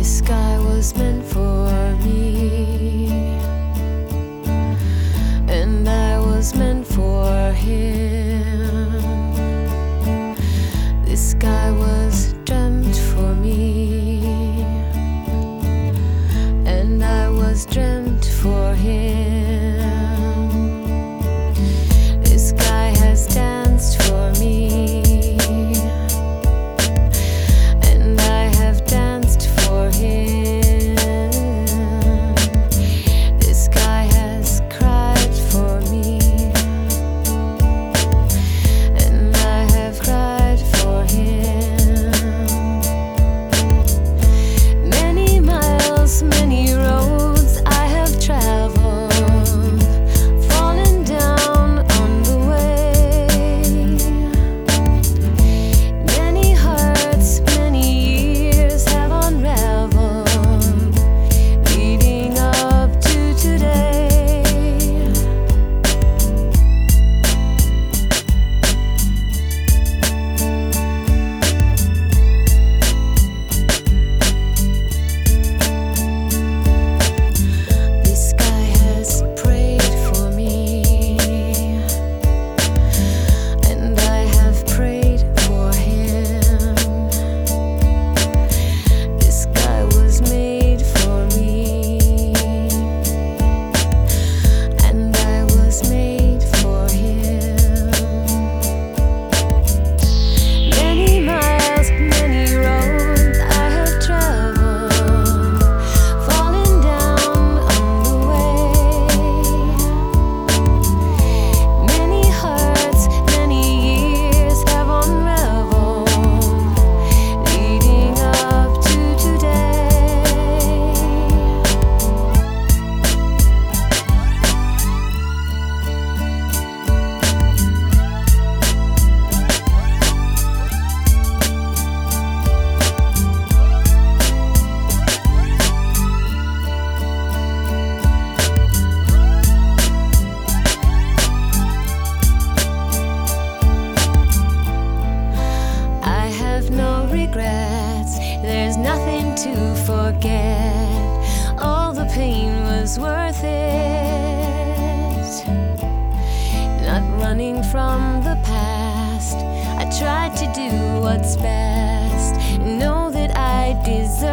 This sky was meant for me, and I was meant for him. This sky was dreamt for me, and I was dreamt for him. This sky has danced for me, and I have danced for him. This sky has cried for me, and I have cried for him. Many miles, many roads I have traveled, fallen down on the way. Many hearts, many years have unraveled, leading up to today. This sky has prayed for me, and I have prayed for him. This sky was made for me, and I was made for him. Many miles, many roads I have traveled, fallen down on the way. Many hearts, many years have unraveled, leading up to today. I have no regrets, there's nothing to forget. All the pain was worth it. Not running from the past, I tried to do what's best. Know that I deserve